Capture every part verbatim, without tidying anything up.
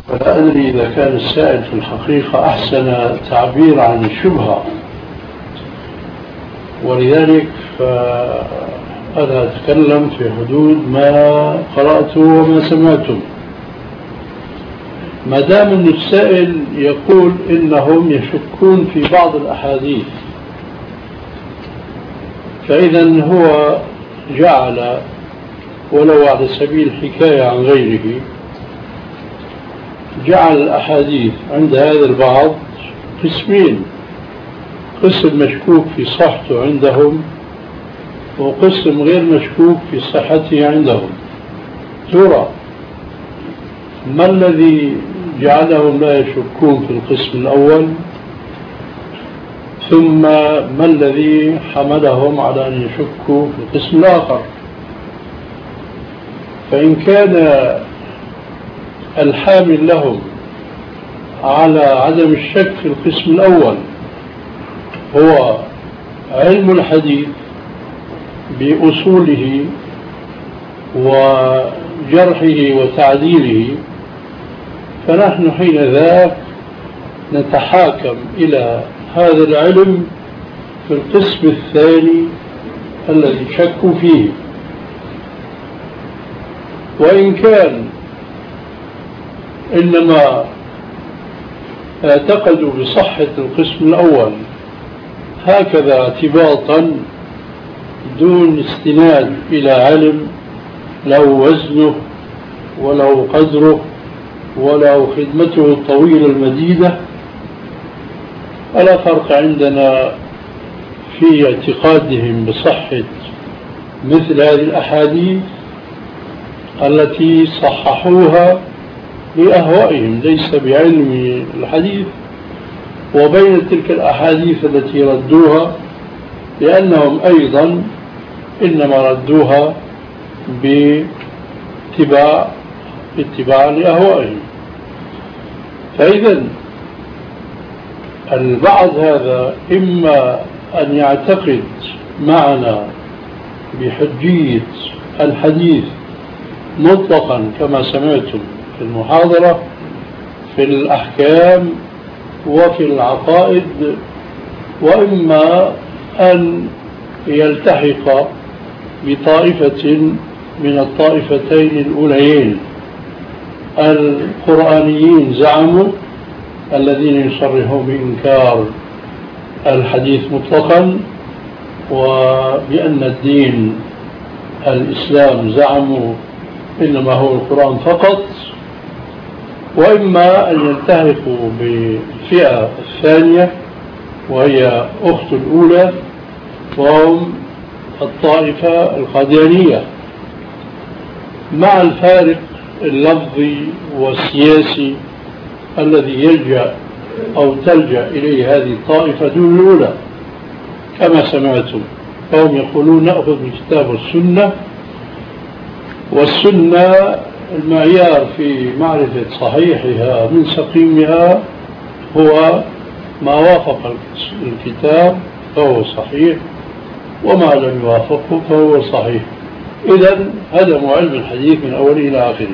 ولا أدري إذا كان السائل في الحقيقة أحسن تعبير عن الشبهة، ولذلك فأنا أتكلم في حدود ما قرأته وما سمعته. ما دام أن السائل يقول إنهم يشكون في بعض الأحاديث، فإذا هو جعل ولو على سبيل الحكاية عن غيره، جعل الأحاديث عند هذا البعض قسمين: قسم مشكوك في صحته عندهم، وقسم غير مشكوك في صحته عندهم. ترى ما الذي جعلهم لا يشكون في القسم الأول، ثم ما الذي حملهم على أن يشكوا في القسم الآخر؟ فإن كان الحامل لهم على عدم الشك في القسم الأول هو علم الحديث بأصوله وجرحه وتعديله، فنحن حين ذاك نتحاكم إلى هذا العلم في القسم الثاني الذي شكوا فيه. وإن كان إنما اعتقدوا بصحة القسم الأول هكذا اعتباطا دون استناد إلى علم له وزنه وله قدره وله خدمته الطويلة المديدة، فلا فرق عندنا في اعتقادهم بصحة مثل هذه الأحاديث التي صححوها بأهوائهم ليس بعلم الحديث، وبين تلك الأحاديث التي ردوها لأنهم أيضا إنما ردوها باتباع اتباع لأهوائهم. فإذا البعض هذا إما أن يعتقد معنا بحجية الحديث مطلقا كما سمعتم في المحاضرة في الأحكام وفي العقائد، وإما أن يلتحق بطائفة من الطائفتين الأوليين: القرآنيين زعموا الذين يصرحون بإنكار الحديث مطلقا وبأن الدين الإسلام زعموا إنما هو القرآن فقط، وإما أن يلتحقوا بالفئة الثانية وهي أخت الأولى، وهم الطائفة القاديانية، مع الفارق اللفظي والسياسي الذي يلجأ أو تلجأ إليه هذه الطائفة دون الأولى. كما سمعتم فهم يقولون نأخذ بالكتاب والسنة، والسنة المعيار في معرفة صحيحها من سقيمها هو ما وافق الكتاب فهو صحيح، وما لم يوافقه فهو صحيح. إذن هدموا علم الحديث من أوله إلى آخره.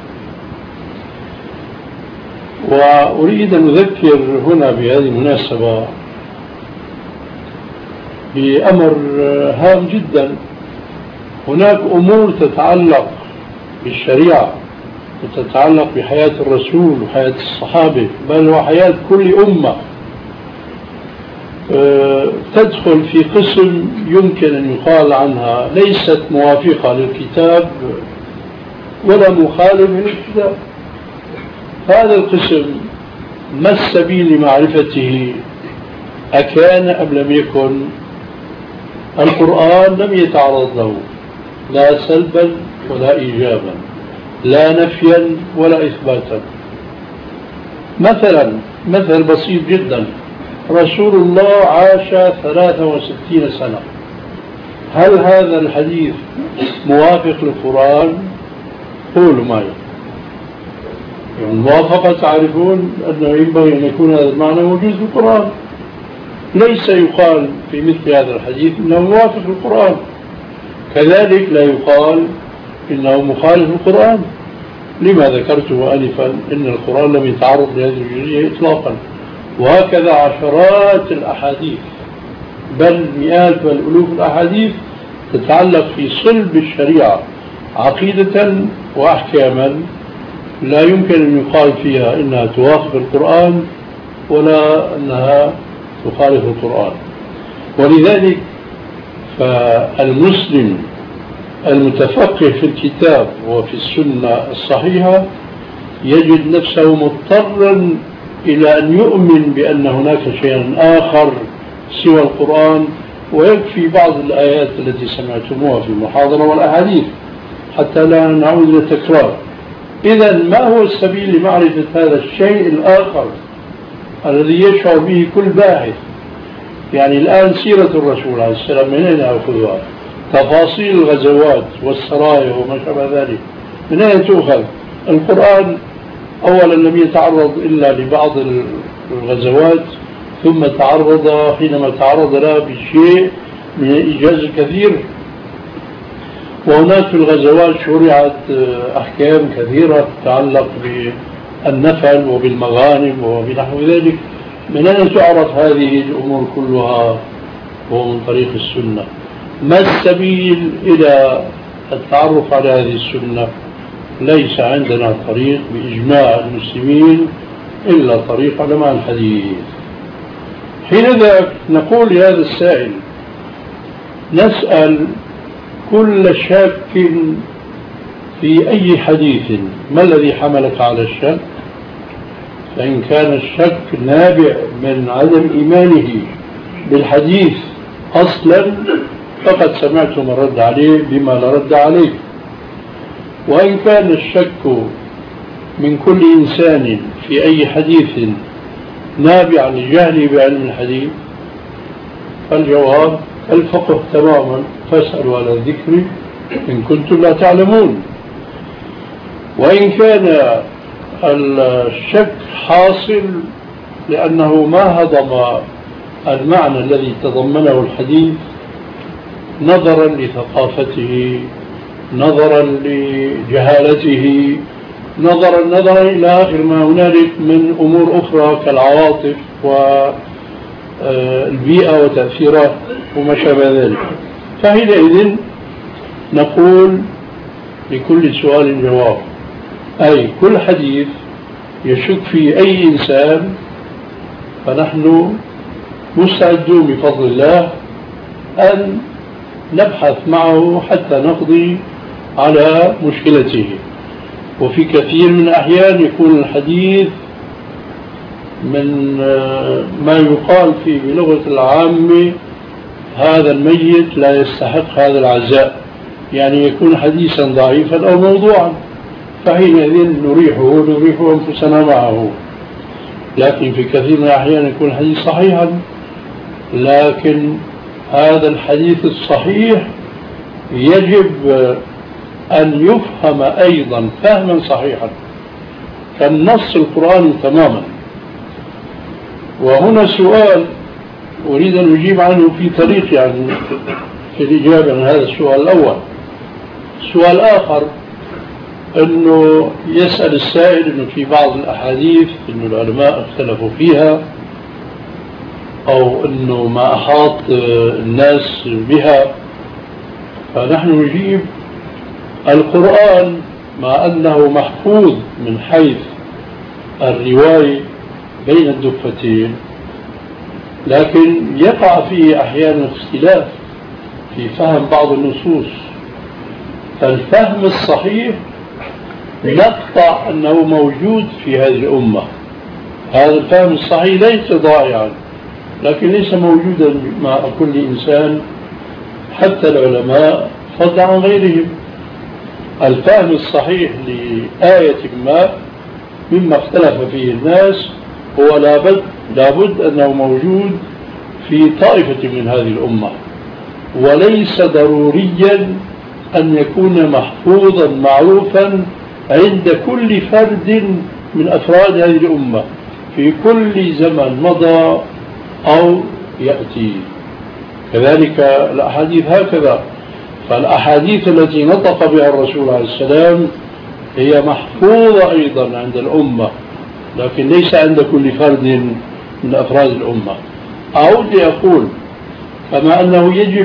وأريد أن أذكر هنا بهذه المناسبة بأمر هام جدا. هناك أمور تتعلق بالشريعة وتتعلق بحياة الرسول وحياة الصحابة بل وحياة كل أمة تدخل في قسم يمكن أن يقال عنها ليست موافقة للكتاب ولا مخالف للكتاب. هذا القسم ما السبيل لمعرفته؟ أكان أم لم يكن؟ القرآن لم يتعرض له لا سلبا ولا إيجابا، لا نفيا ولا إثباتا. مثلا مثل بسيط جدا: رسول الله عاش ثلاثة وستين سنة، هل هذا الحديث موافق للقرآن؟ قولوا معي. يعني الموافقة تعرفون أنه ينبغي أن يكون هذا المعنى موجود في القرآن، ليس يقال في مثل هذا الحديث إنه موافق للقرآن، كذلك لا يقال إنه مخالف للقرآن. لما ذكرته آنفا إن القرآن لم يتعرض لهذه الجزئية إطلاقا. وهكذا عشرات الأحاديث بل مئات بل ألوف الأحاديث تتعلق في صلب الشريعة عقيدة وأحكاما لا يمكن أن يقال فيها إنها توافق القرآن ولا أنها تخالف القرآن. ولذلك فالمسلم المتفقه في الكتاب وفي السنة الصحيحة يجد نفسه مضطرا إلى أن يؤمن بأن هناك شيئا آخر سوى القرآن، ويكفي بعض الآيات التي سمعتموها في المحاضرة والأحاديث حتى لا نعود للتكرار. إذن ما هو السبيل لمعرفة هذا الشيء الآخر الذي يشعر به كل باحث؟ يعني الآن سيرة الرسول عليه السلام من أين أخذها؟ تفاصيل الغزوات والسرايا وما شابه ذلك من أين تؤخذ؟ القرآن أولا لم يتعرض إلا لبعض الغزوات، ثم تعرض حينما تعرض لها بشيء من الإيجاز الكثير. وهناك في الغزوات شرعت أحكام كثيرة تتعلق بالنفل وبالمغانم وبنحو ذلك. من أين تعرف هذه الأمور كلها؟ هو من طريق السنة. ما السبيل إلى التعرف على هذه السنة؟ ليس عندنا طريق بإجماع المسلمين إلا طريق علماء الحديث. حينذاك نقول لهذا السائل، نسأل كل شاك في أي حديث ما الذي حملك على الشك؟ فإن كان الشك نابع من عدم إيمانه بالحديث أصلا فقد سمعتم الرد عليه بما لا رد عليه. وإن كان الشك من كل إنسان في أي حديث نابع لجهله بعلم الحديث فالجواب الفقه تماما، فاسألوا على الذكر إن كنتم لا تعلمون. وإن كان الشك حاصل لأنه ما هضم المعنى الذي تضمنه الحديث نظرا لثقافته، نظرا لجهالته، نظرا نظرا إلى آخر ما هنالك من أمور أخرى كالعواطف والبيئة وتأثيرات وما شابه ذلك. فحينئذ نقول لكل سؤال جواب، أي كل حديث يشك في أي إنسان فنحن مستعدون بفضل الله أن نبحث معه حتى نقضي على مشكلته. وفي كثير من الأحيان يكون الحديث من ما يقال فيه بلغة العامة هذا الميت لا يستحق هذا العزاء، يعني يكون حديثا ضعيفا أو موضوعا، فحينئذ نريحه نريح أنفسنا معه. لكن في كثير من الأحيان يكون الحديث صحيحا، لكن هذا الحديث الصحيح يجب أن يفهم أيضا فهما صحيحا كالنص القرآني تماما. وهنا سؤال أريد أن أجيب عنه في طريق يعني في الإجابة عن هذا السؤال الأول. سؤال آخر أنه يسأل السائل أنه في بعض الأحاديث أنه العلماء اختلفوا فيها أو أنه ما أحاط الناس بها. فنحن نجيب القرآن مع أنه محفوظ من حيث الرواية بين الدفتين، لكن يقع فيه أحيانا اختلاف في فهم بعض النصوص. فالفهم الصحيح نقطع أنه موجود في هذه الأمة. هذا الفهم الصحيح ليس ضائعا، لكن ليس موجودا مع كل إنسان حتى العلماء فضلا عن غيرهم. الفهم الصحيح لآية ما مما اختلف فيه الناس هو لابد, لابد أنه موجود في طائفة من هذه الأمة، وليس ضروريا أن يكون محفوظا معروفا عند كل فرد من أفراد هذه الأمة في كل زمن مضى أو يأتي. كذلك الأحاديث هكذا. فالأحاديث التي نطق بها الرسول عليه السلام هي محفوظة أيضا عند الأمة، لكن ليس عند كل فرد من أفراد الأمة. أعود لأقول كما أنه يجب